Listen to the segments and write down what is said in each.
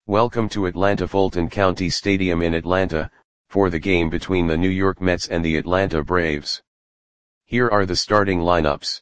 Welcome to Atlanta Fulton County Stadium in Atlanta, for the game between the New York Mets and the Atlanta Braves. Here are the starting lineups.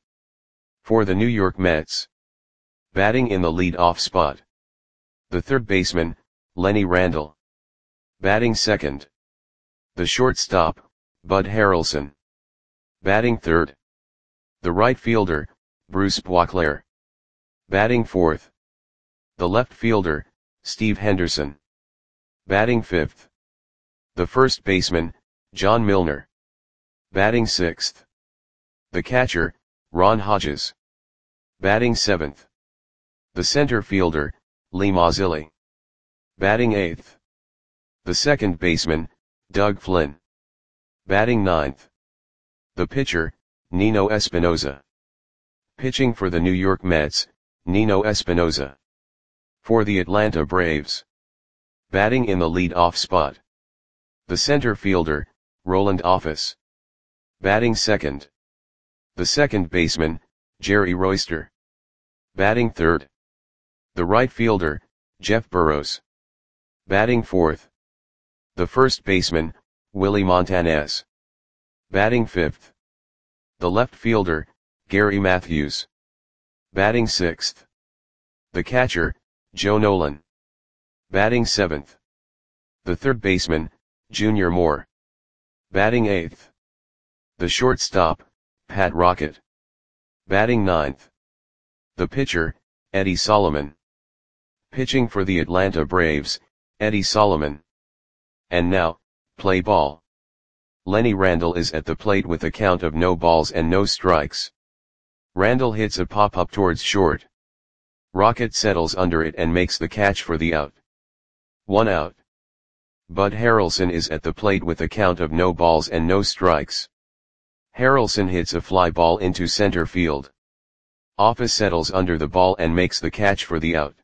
For the New York Mets. Batting in the lead-off spot. The third baseman, Lenny Randle. Batting second. The shortstop, Bud Harrelson. Batting third. The right fielder, Bruce Boisclair. Batting fourth. The left fielder, Steve Henderson. Batting fifth. The first baseman, John Milner. Batting sixth. The catcher, Ron Hodges. Batting seventh. The center fielder, Lee Mazzilli. Batting eighth. The second baseman, Doug Flynn. Batting ninth. The pitcher, Nino Espinosa. Pitching for the New York Mets, Nino Espinosa. For the Atlanta Braves. Batting in the lead-off spot. The center fielder, Roland Office. Batting second. The second baseman, Jerry Royster. Batting third. The right fielder, Jeff Burroughs. Batting fourth. The first baseman, Willie Montanez. Batting fifth. The left fielder, Gary Matthews. Batting sixth. The catcher, Joe Nolan. Batting seventh. The third baseman, Junior Moore. Batting eighth. The shortstop, Pat Rocket. Batting ninth. The pitcher, Eddie Solomon. Pitching for the Atlanta Braves, Eddie Solomon. And now, play ball. Lenny Randle is at the plate with a count of no balls and no strikes. Randle hits a pop-up towards short. Rocket settles under it and makes the catch for the out. 1 out. Bud Harrelson is at the plate with a count of no balls and no strikes. Harrelson hits a fly ball into center field. Office settles under the ball and makes the catch for the out.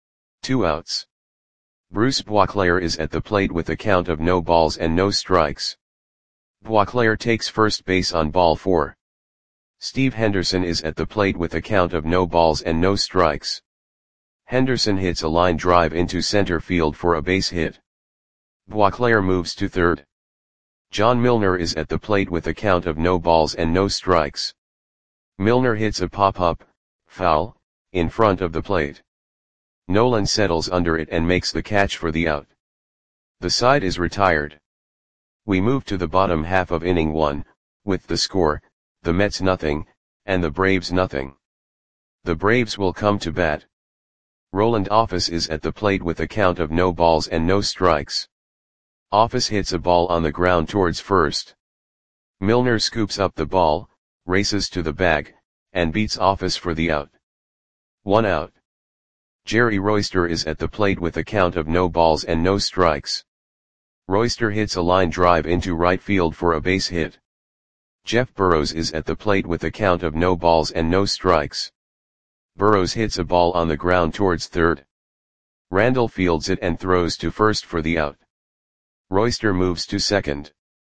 2 outs. Bruce Boisclair is at the plate with a count of no balls and no strikes. Boisclair takes first base on ball 4. Steve Henderson is at the plate with a count of no balls and no strikes. Henderson hits a line drive into center field for a base hit. Boisclair moves to third. John Milner is at the plate with a count of no balls and no strikes. Milner hits a pop-up, foul, in front of the plate. Nolan settles under it and makes the catch for the out. The side is retired. We move to the bottom half of inning 1, with the score, the Mets nothing, and the Braves nothing. The Braves will come to bat. Roland Office is at the plate with a count of no balls and no strikes. Office hits a ball on the ground towards first. Milner scoops up the ball, races to the bag, and beats Office for the out. 1 out. Jerry Royster is at the plate with a count of no balls and no strikes. Royster hits a line drive into right field for a base hit. Jeff Burroughs is at the plate with a count of no balls and no strikes. Burroughs hits a ball on the ground towards third. Randle fields it and throws to first for the out. Royster moves to second.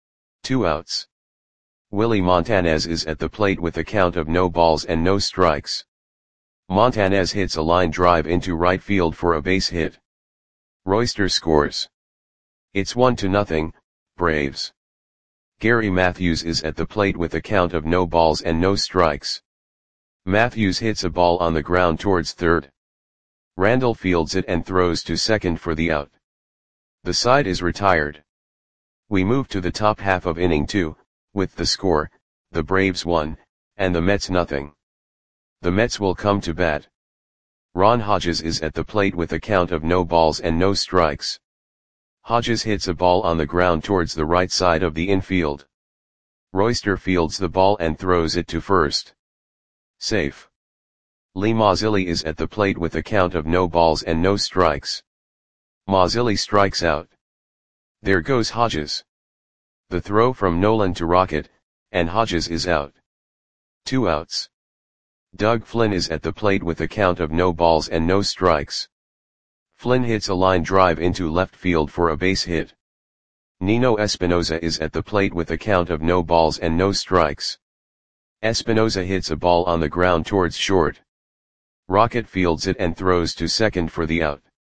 2 outs. Willie Montanez is at the plate with a count of no balls and no strikes. Montanez hits a line drive into right field for a base hit. Royster scores. It's 1-0, Braves. Gary Matthews is at the plate with a count of no balls and no strikes. Matthews hits a ball on the ground towards third. Randle fields it and throws to second for the out. The side is retired. We move to the top half of inning 2, with the score, the Braves 1, and the Mets nothing. The Mets will come to bat. Ron Hodges is at the plate with a count of no balls and no strikes. Hodges hits a ball on the ground towards the right side of the infield. Royster fields the ball and throws it to first. Safe. Lee Mazzilli is at the plate with a count of no balls and no strikes. Mazzilli strikes out. There goes Hodges. The throw from Nolan to Rocket, and Hodges is out. 2 outs. Doug Flynn is at the plate with a count of no balls and no strikes. Flynn hits a line drive into left field for a base hit. Nino Espinosa is at the plate with a count of no balls and no strikes. Espinosa hits a ball on the ground towards short. Rocket fields it and throws to second for the out.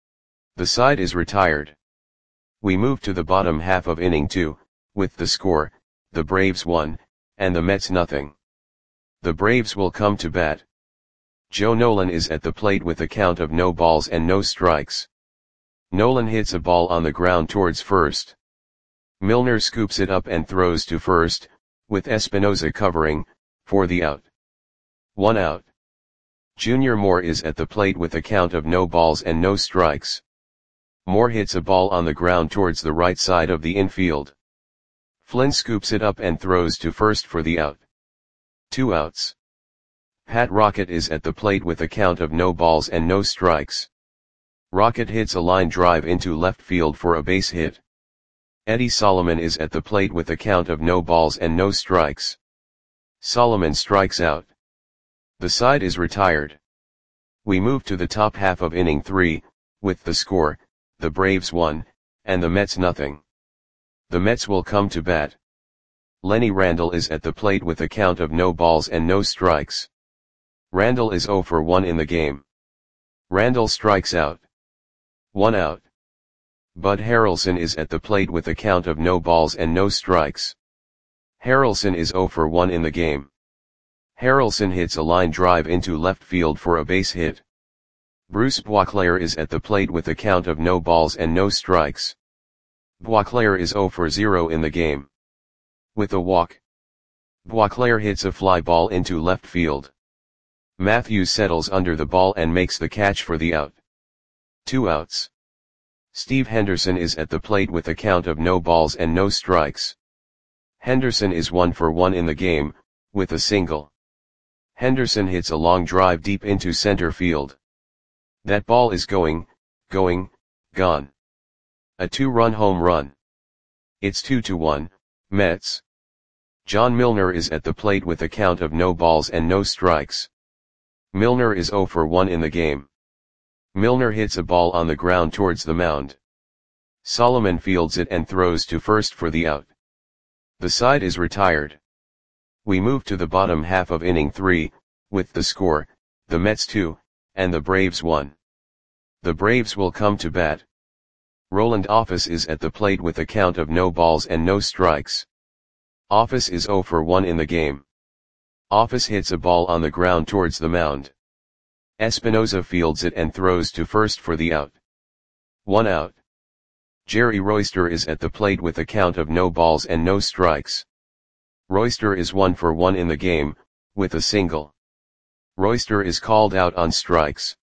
The side is retired. We move to the bottom half of inning 2, with the score, the Braves 1, and the Mets nothing. The Braves will come to bat. Joe Nolan is at the plate with a count of no balls and no strikes. Nolan hits a ball on the ground towards first. Milner scoops it up and throws to first, with Espinosa covering, for the out. 1 out. Junior Moore is at the plate with a count of no balls and no strikes. Moore hits a ball on the ground towards the right side of the infield. Flynn scoops it up and throws to first for the out. 2 outs. Pat Rocket is at the plate with a count of no balls and no strikes. Rocket hits a line drive into left field for a base hit. Eddie Solomon is at the plate with a count of no balls and no strikes. Solomon strikes out. The side is retired. We move to the top half of inning 3, with the score, the Braves 1, and the Mets nothing. The Mets will come to bat. Lenny Randle is at the plate with a count of no balls and no strikes. Randle is 0 for 1 in the game. Randle strikes out. 1 out. Bud Harrelson is at the plate with a count of no balls and no strikes. Harrelson is 0 for 1 in the game. Harrelson hits a line drive into left field for a base hit. Bruce Boisclair is at the plate with a count of no balls and no strikes. Boisclair is 0 for 0 in the game. With a walk, Boisclair hits a fly ball into left field. Matthews settles under the ball and makes the catch for the out. 2 outs. Steve Henderson is at the plate with a count of no balls and no strikes. Henderson is 1 for 1 in the game, with a single. Henderson hits a long drive deep into center field. That ball is gone. A 2-run home run. It's 2-1, Mets. John Milner is at the plate with a count of no balls and no strikes. Milner is 0 for 1 in the game. Milner hits a ball on the ground towards the mound. Solomon fields it and throws to first for the out. The side is retired. We move to the bottom half of inning 3, with the score, the Mets 2, and the Braves 1. The Braves will come to bat. Roland Office is at the plate with a count of no balls and no strikes. Office is 0 for 1 in the game. Office hits a ball on the ground towards the mound. Espinosa fields it and throws to first for the out. 1 out. Jerry Royster is at the plate with a count of no balls and no strikes. Royster is 1 for 1 in the game, with a single. Royster is called out on strikes.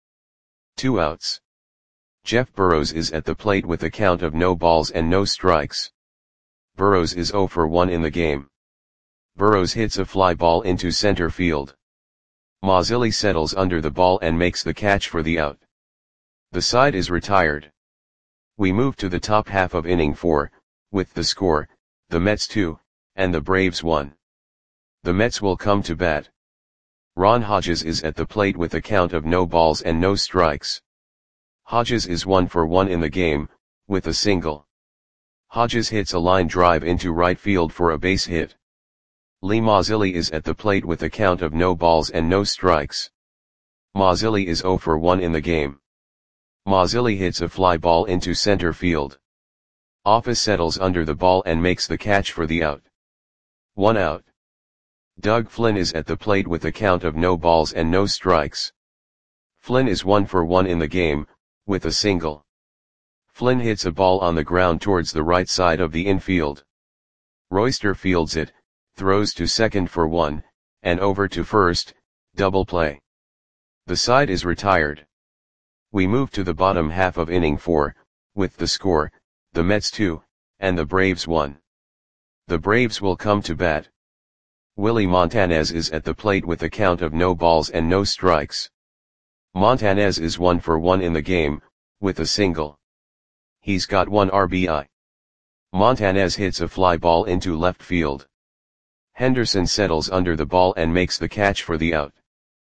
2 outs. Jeff Burrows is at the plate with a count of no balls and no strikes. Burrows is 0 for 1 in the game. Burrows hits a fly ball into center field. Mazzilli settles under the ball and makes the catch for the out. The side is retired. We move to the top half of inning 4, with the score, the Mets 2, and the Braves 1. The Mets will come to bat. Ron Hodges is at the plate with a count of no balls and no strikes. Hodges is 1 for 1 in the game, with a single. Hodges hits a line drive into right field for a base hit. Lee Mazzilli is at the plate with a count of no balls and no strikes. Mazzilli is 0 for 1 in the game. Mazzilli hits a fly ball into center field. Office settles under the ball and makes the catch for the out. 1 out. Doug Flynn is at the plate with a count of no balls and no strikes. Flynn is 1 for 1 in the game, with a single. Flynn hits a ball on the ground towards the right side of the infield. Royster fields it, throws to second for 1, and over to first, double play. The side is retired. We move to the bottom half of inning 4, with the score, the Mets 2, and the Braves 1. The Braves will come to bat. Willie Montanez is at the plate with a count of no balls and no strikes. Montanez is 1 for 1 in the game, with a single. He's got 1 RBI. Montanez hits a fly ball into left field. Henderson settles under the ball and makes the catch for the out.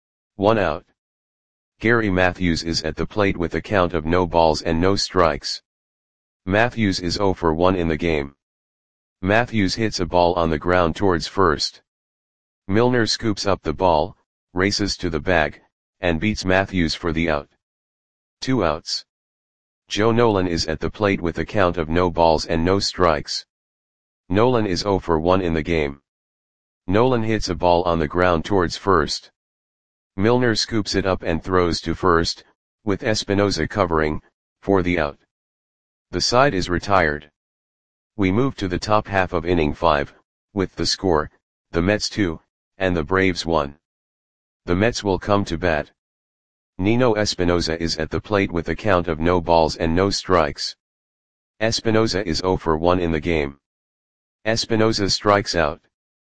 1 out. Gary Matthews is at the plate with a count of no balls and no strikes. Matthews is 0 for 1 in the game. Matthews hits a ball on the ground towards first. Milner scoops up the ball, races to the bag, and beats Matthews for the out. 2 outs. Joe Nolan is at the plate with a count of no balls and no strikes. Nolan is 0 for 1 in the game. Nolan hits a ball on the ground towards first. Milner scoops it up and throws to first, with Espinosa covering, for the out. The side is retired. We move to the top half of inning 5, with the score, the Mets 2, and the Braves 1. The Mets will come to bat. Nino Espinosa is at the plate with a count of no balls and no strikes. Espinosa is 0 for 1 in the game. Espinosa strikes out.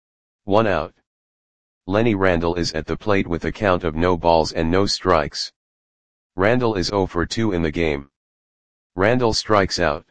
1 out. Lenny Randle is at the plate with a count of no balls and no strikes. Randle is 0 for 2 in the game. Randle strikes out.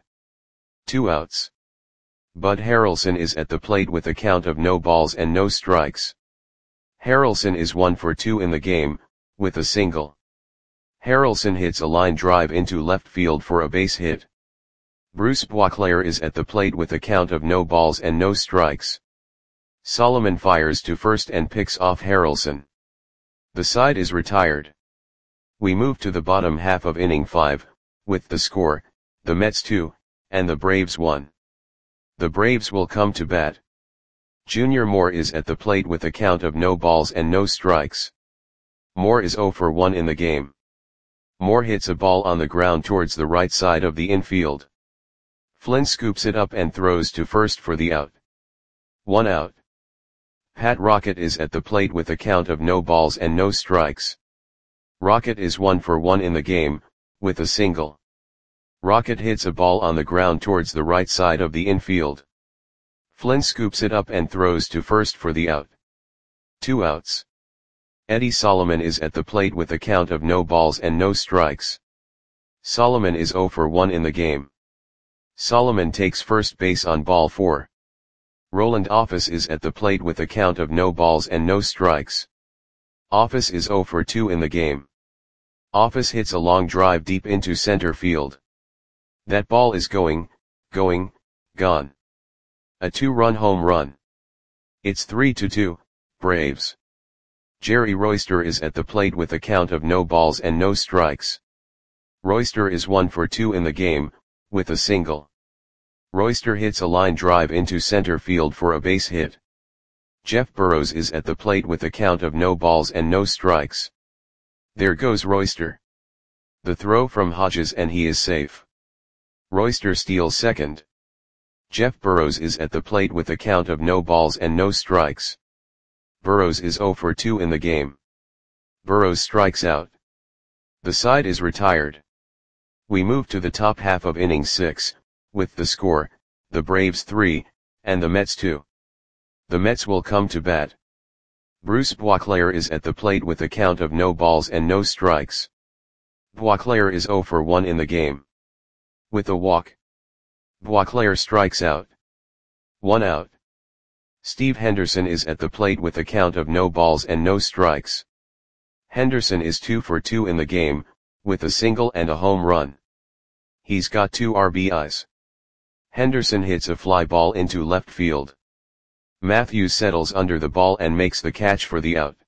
2 outs. Bud Harrelson is at the plate with a count of no balls and no strikes. Harrelson is 1 for 2 in the game, with a single. Harrelson hits a line drive into left field for a base hit. Bruce Boisclair is at the plate with a count of no balls and no strikes. Solomon fires to first and picks off Harrelson. The side is retired. We move to the bottom half of inning 5, with the score, the Mets 2, and the Braves 1. The Braves will come to bat. Junior Moore is at the plate with a count of no balls and no strikes. Moore is 0 for 1 in the game. Moore hits a ball on the ground towards the right side of the infield. Flynn scoops it up and throws to first for the out. 1 out. Pat Rocket is at the plate with a count of no balls and no strikes. Rocket is 1 for 1 in the game, with a single. Rocket hits a ball on the ground towards the right side of the infield. Flynn scoops it up and throws to first for the out. 2 outs. Eddie Solomon is at the plate with a count of no balls and no strikes. Solomon is 0 for 1 in the game. Solomon takes first base on ball 4. Roland Office is at the plate with a count of no balls and no strikes. Office is 0 for 2 in the game. Office hits a long drive deep into center field. That ball is gone. A 2-run home run. It's 3-2, Braves. Jerry Royster is at the plate with a count of no balls and no strikes. Royster is 1 for 2 in the game, with a single. Royster hits a line drive into center field for a base hit. Jeff Burrows is at the plate with a count of no balls and no strikes. There goes Royster. The throw from Hodges and he is safe. Royster steals second. Jeff Burrows is at the plate with a count of no balls and no strikes. Burrows is 0 for 2 in the game. Burrows strikes out. The side is retired. We move to the top half of inning 6, with the score, the Braves 3, and the Mets 2. The Mets will come to bat. Bruce Boisclair is at the plate with a count of no balls and no strikes. Boisclair is 0 for 1 in the game. With a walk. Boisclair strikes out. 1 out. Steve Henderson is at the plate with a count of no balls and no strikes. Henderson is 2 for 2 in the game, with a single and a home run. He's got 2 RBIs. Henderson hits a fly ball into left field. Matthews settles under the ball and makes the catch for the out.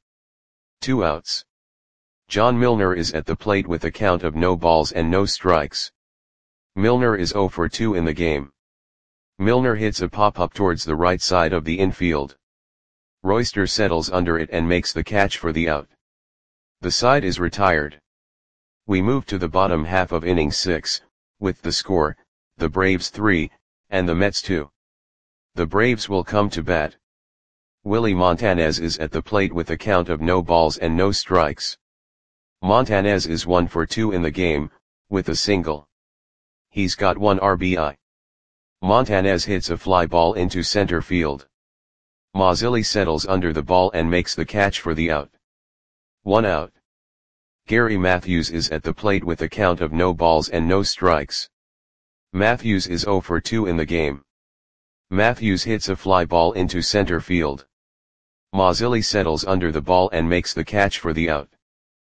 2 outs. John Milner is at the plate with a count of no balls and no strikes. Milner is 0 for 2 in the game. Milner hits a pop-up towards the right side of the infield. Royster settles under it and makes the catch for the out. The side is retired. We move to the bottom half of inning 6, with the score, the Braves 3, and the Mets 2. The Braves will come to bat. Willie Montanez is at the plate with a count of no balls and no strikes. Montanez is 1 for 2 in the game, with a single. He's got 1 RBI. Montanez hits a fly ball into center field. Mazzilli settles under the ball and makes the catch for the out. 1 out. Gary Matthews is at the plate with a count of no balls and no strikes. Matthews is 0 for 2 in the game. Matthews hits a fly ball into center field. Mazzilli settles under the ball and makes the catch for the out.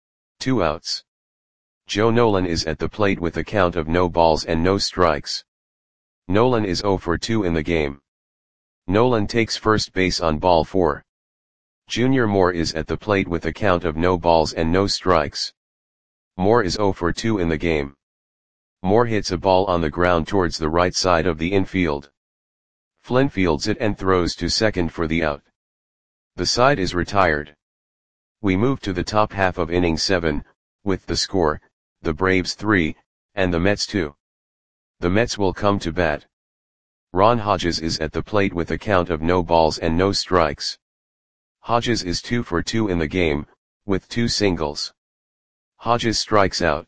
2 outs. Joe Nolan is at the plate with a count of no balls and no strikes. Nolan is 0 for 2 in the game. Nolan takes first base on ball 4. Junior Moore is at the plate with a count of no balls and no strikes. Moore is 0 for 2 in the game. Moore hits a ball on the ground towards the right side of the infield. Flynn fields it and throws to second for the out. The side is retired. We move to the top half of inning 7, with the score, the Braves 3, and the Mets 2. The Mets will come to bat. Ron Hodges is at the plate with a count of no balls and no strikes. Hodges is 2 for 2 in the game, with 2 singles. Hodges strikes out.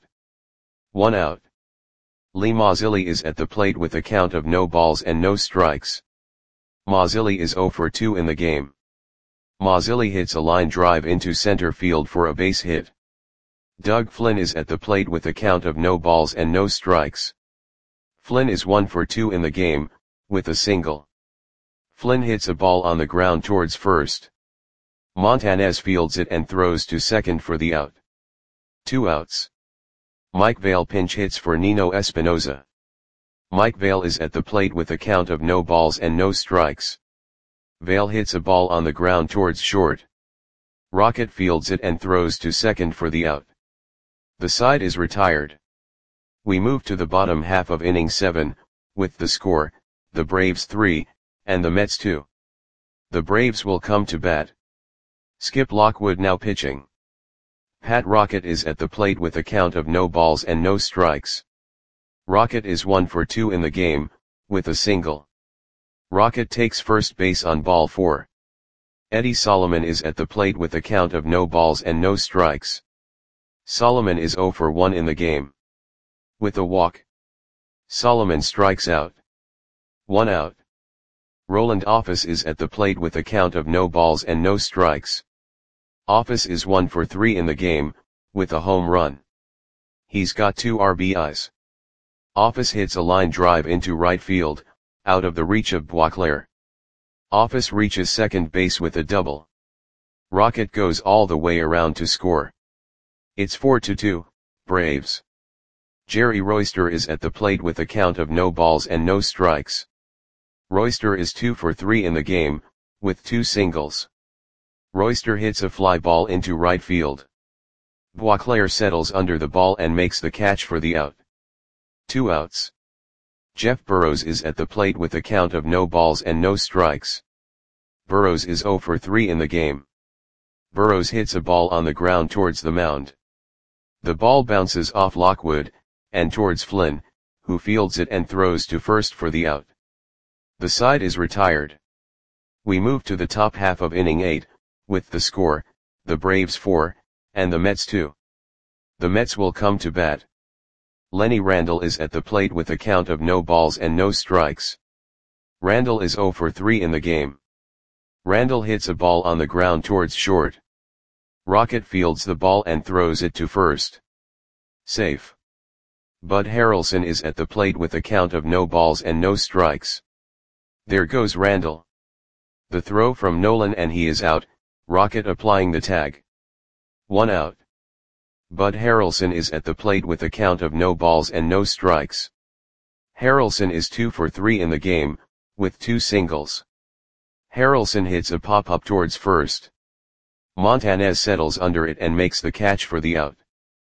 1 out. Lee Mazzilli is at the plate with a count of no balls and no strikes. Mazzilli is 0 for 2 in the game. Mazzilli hits a line drive into center field for a base hit. Doug Flynn is at the plate with a count of no balls and no strikes. Flynn is 1 for 2 in the game, with a single. Flynn hits a ball on the ground towards first. Montanez fields it and throws to second for the out. 2 outs. Mike Vail pinch hits for Nino Espinosa. Mike Vail is at the plate with a count of no balls and no strikes. Vail hits a ball on the ground towards short. Rocket fields it and throws to second for the out. The side is retired. We move to the bottom half of inning 7, with the score, the Braves 3, and the Mets 2. The Braves will come to bat. Skip Lockwood now pitching. Pat Rocket is at the plate with a count of no balls and no strikes. Rocket is 1 for 2 in the game, with a single. Rocket takes first base on ball 4. Eddie Solomon is at the plate with a count of no balls and no strikes. Solomon is 0 for 1 in the game. With a walk, Solomon strikes out. 1 out. Roland Office is at the plate with a count of no balls and no strikes. Office is 1 for 3 in the game, with a home run. He's got 2 RBIs. Office hits a line drive into right field, out of the reach of Boisclair. Office reaches second base with a double. Rocket goes all the way around to score. It's 4-2, Braves. Jerry Royster is at the plate with a count of no balls and no strikes. Royster is 2 for 3 in the game, with 2 singles. Royster hits a fly ball into right field. Boisclair settles under the ball and makes the catch for the out. 2 outs. Jeff Burrows is at the plate with a count of no balls and no strikes. Burrows is 0 for 3 in the game. Burrows hits a ball on the ground towards the mound. The ball bounces off Lockwood, and towards Flynn, who fields it and throws to first for the out. The side is retired. We move to the top half of inning 8, with the score, the Braves 4, and the Mets 2. The Mets will come to bat. Lenny Randle is at the plate with a count of no balls and no strikes. Randle is 0 for 3 in the game. Randle hits a ball on the ground towards short. Rocket fields the ball and throws it to first. Safe. Bud Harrelson is at the plate with a count of no balls and no strikes. There goes Randle. The throw from Nolan and he is out, Rocket applying the tag. 1 out. Bud Harrelson is at the plate with a count of no balls and no strikes. Harrelson is 2 for 3 in the game, with 2 singles. Harrelson hits a pop-up towards first. Montanez settles under it and makes the catch for the out.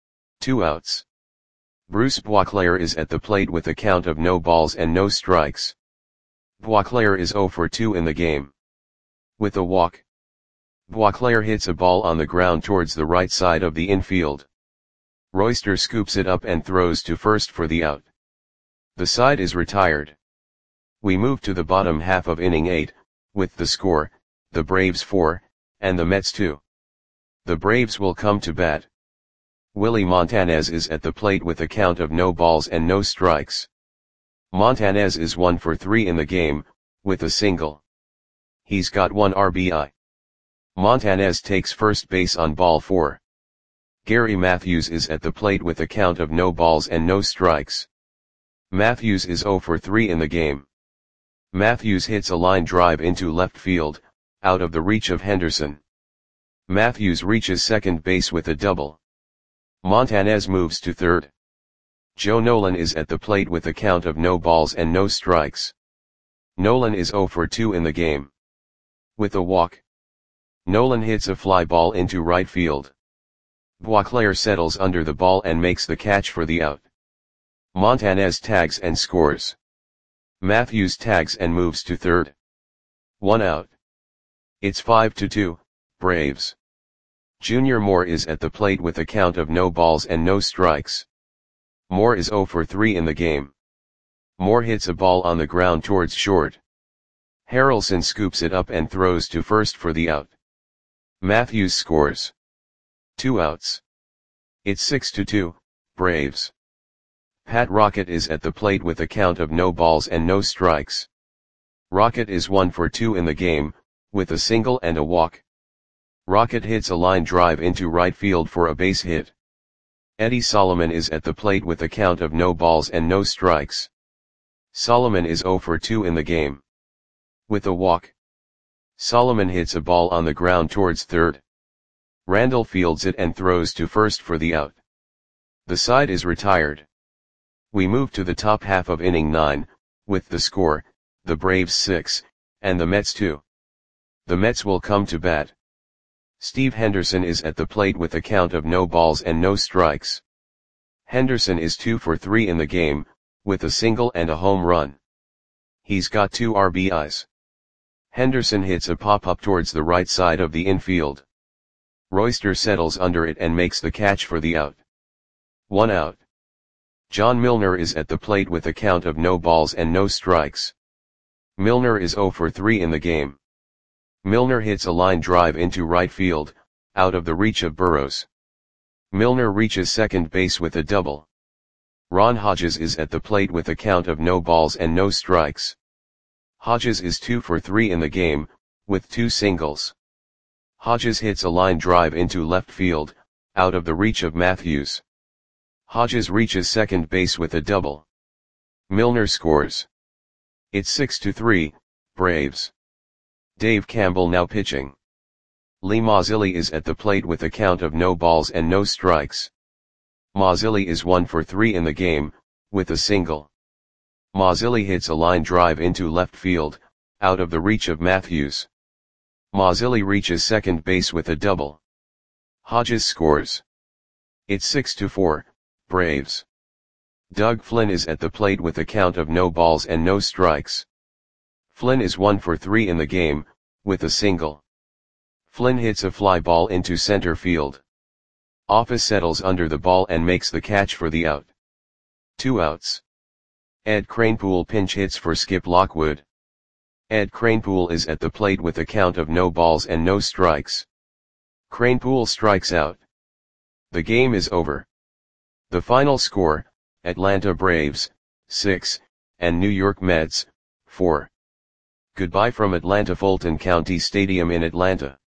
2 outs. Bruce Boisclair is at the plate with a count of no balls and no strikes. Boisclair is 0 for 2 in the game. With a walk, Boisclair hits a ball on the ground towards the right side of the infield. Royster scoops it up and throws to first for the out. The side is retired. We move to the bottom half of inning 8, with the score, the Braves 4, and the Mets 2. The Braves will come to bat. Willie Montanez is at the plate with a count of no balls and no strikes. Montanez is 1 for 3 in the game, with a single. He's got 1 RBI. Montanez takes first base on ball 4. Gary Matthews is at the plate with a count of no balls and no strikes. Matthews is 0 for 3 in the game. Matthews hits a line drive into left field, out of the reach of Henderson. Matthews reaches second base with a double. Montanez moves to third. Joe Nolan is at the plate with a count of no balls and no strikes. Nolan is 0 for 2 in the game. With a walk, Nolan hits a fly ball into right field. Boisclair settles under the ball and makes the catch for the out. Montanez tags and scores. Matthews tags and moves to third. 1 out. It's 5-2, Braves. Junior Moore is at the plate with a count of no balls and no strikes. Moore is 0 for 3 in the game. Moore hits a ball on the ground towards short. Harrelson scoops it up and throws to first for the out. Matthews scores. 2 outs. It's 6-2, Braves. Pat Rocket is at the plate with a count of no balls and no strikes. Rocket is 1 for 2 in the game, with a single and a walk. Rocket hits a line drive into right field for a base hit. Eddie Solomon is at the plate with a count of no balls and no strikes. Solomon is 0 for 2 in the game. With a walk. Solomon hits a ball on the ground towards third. Randall fields it and throws to first for the out. The side is retired. We move to the top half of inning 9, with the score, the Braves 6, and the Mets 2. The Mets will come to bat. Steve Henderson is at the plate with a count of no balls and no strikes. Henderson is 2 for 3 in the game, with a single and a home run. He's got 2 RBIs. Henderson hits a pop-up towards the right side of the infield. Royster settles under it and makes the catch for the out. 1 out. John Milner is at the plate with a count of no balls and no strikes. Milner is 0 for 3 in the game. Milner hits a line drive into right field, out of the reach of Burrows. Milner reaches second base with a double. Ron Hodges is at the plate with a count of no balls and no strikes. Hodges is 2 for 3 in the game, with 2 singles. Hodges hits a line drive into left field, out of the reach of Matthews. Hodges reaches second base with a double. Milner scores. It's 6-3, Braves. Dave Campbell now pitching. Lee Mazzilli is at the plate with a count of no balls and no strikes. Mazzilli is 1 for 3 in the game, with a single. Mazzilli hits a line drive into left field, out of the reach of Matthews. Mazzilli reaches second base with a double. Hodges scores. It's 6-4, Braves. Doug Flynn is at the plate with a count of no balls and no strikes. Flynn is 1 for 3 in the game, with a single. Flynn hits a fly ball into center field. Office settles under the ball and makes the catch for the out. 2 outs. Ed Kranepool pinch hits for Skip Lockwood. Ed Kranepool is at the plate with a count of no balls and no strikes. Kranepool strikes out. The game is over. The final score, Atlanta Braves, 6, and New York Mets, 4. Goodbye from Atlanta Fulton County Stadium in Atlanta.